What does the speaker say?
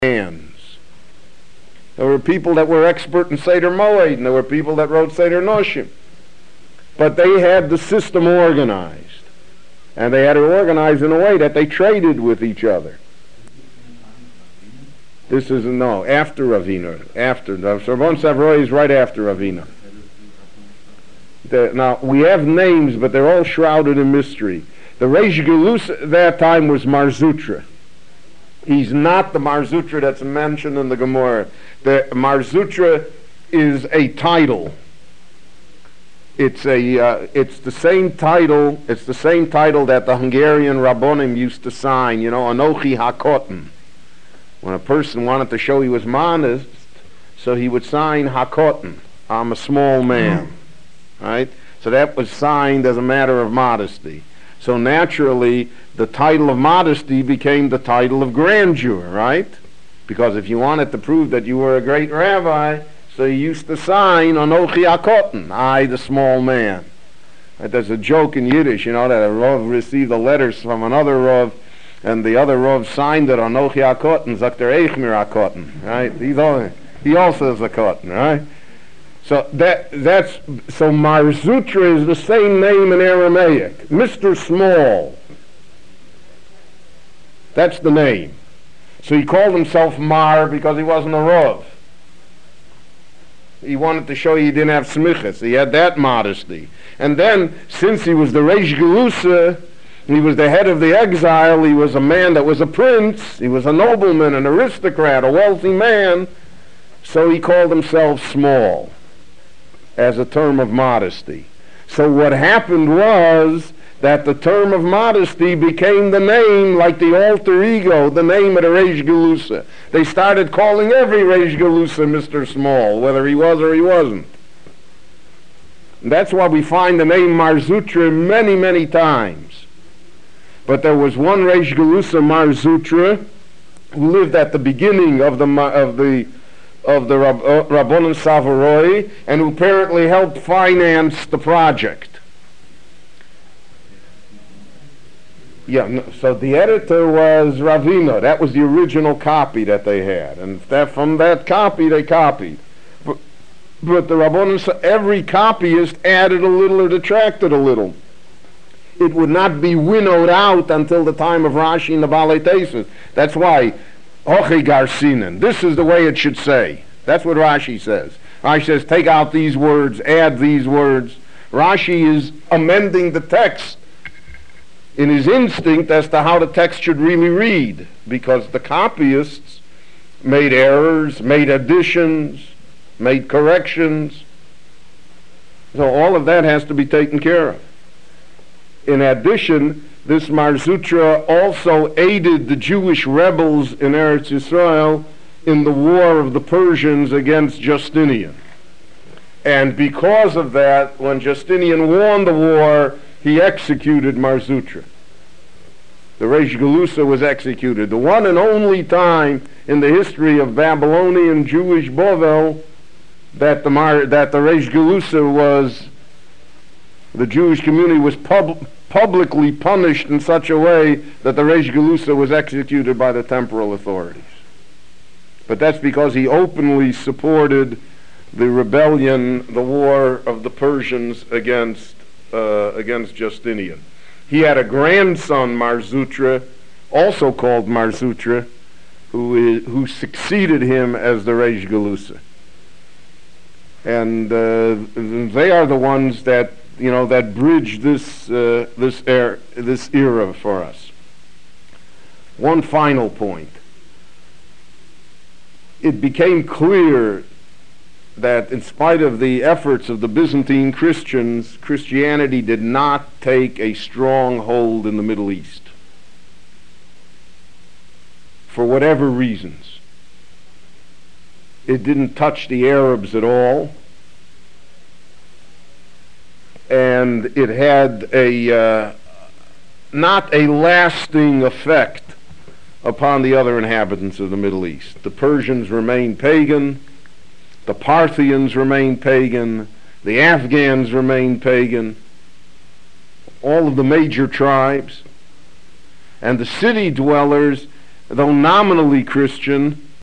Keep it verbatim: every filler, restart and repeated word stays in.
hands. There were people that were expert in Seder Moed, and there were people that wrote Seder Noshim. But they had the system organized, and they had it organized in a way that they traded with each other. This is, no, after Ravina. After. Rabban Savroi is right after Ravina. The, now, we have names, but they're all shrouded in mystery. The Reish Gelus at that time was Mar Zutra. He's not the Mar Zutra that's mentioned in the Gemara. The Mar Zutra is a title. It's a. Uh, it's the same title. It's the same title that the Hungarian Rabbonim used to sign. You know, Anochi Hakoten. When a person wanted to show he was modest, so he would sign Hakoten. I'm a small man, right? So that was signed as a matter of modesty. So naturally, the title of modesty became the title of grandeur, right? Because if you wanted to prove that you were a great rabbi, so you used to sign Anochi Hakoten, I, the small man. Right? There's a joke in Yiddish, you know, that a Rav received the letters from another Rav, and the other Rav signed it Anochi Hakoten, Zakter Eichmir Hakoten, right? He's all, he also is a Koten, right? So that that's so Mar Zutra is the same name in Aramaic. Mister Small. That's the name. So he called himself Mar because he wasn't a Rav. He wanted to show you he didn't have smichas. He had that modesty. And then, since he was the Reish Gelusa, he was the head of the exile, he was a man that was a prince, he was a nobleman, an aristocrat, a wealthy man, so he called himself Small, as a term of modesty. So what happened was that the term of modesty became the name, like the alter ego, the name of the Reish Gelusa. They started calling every Reish Gelusa Mister Small, whether he was or he wasn't. And that's why we find the name Mar Zutra many, many times. But there was one Reish Gelusa Mar Zutra who lived at the beginning of the of the of the Rab, uh, Rabbonim Savaroi, and who apparently helped finance the project. Yeah, no, so the editor was Ravina. That was the original copy that they had, and that, from that copy they copied. But, but the Rabbonim, every copyist added a little or detracted a little. It would not be winnowed out until the time of Rashi and the Balei Tesis. That's why Hoche Garsinen. This is the way it should say. That's what Rashi says. Rashi says, take out these words, add these words. Rashi is amending the text in his instinct as to how the text should really read, because the copyists made errors, made additions, made corrections. So all of that has to be taken care of. In addition, this Mar Zutra also aided the Jewish rebels in Eretz Yisrael in the war of the Persians against Justinian. And because of that, when Justinian won the war, he executed Mar Zutra. The Reish Gelusa was executed. The one and only time in the history of Babylonian Jewish Bovel that the, Mar, that the Reish Gelusa was, the Jewish community was pub, publicly punished in such a way that the Reish Gelusa was executed by the temporal authorities. But that's because he openly supported the rebellion, the war of the Persians against uh, against Justinian. He had a grandson, Mar Zutra, also called Mar Zutra, who is, who succeeded him as the Reish Gelusa. And uh, they are the ones that, you know, that bridge this uh, this era, this era for us. One final point. It became clear that in spite of the efforts of the Byzantine Christians, Christianity did not take a strong hold in the Middle East. For whatever reasons. It didn't touch the Arabs at all. And it had a uh, not a lasting effect upon the other inhabitants of the Middle East. The Persians remained pagan, the Parthians remained pagan, the Afghans remained pagan, all of the major tribes, and the city dwellers, though nominally Christian,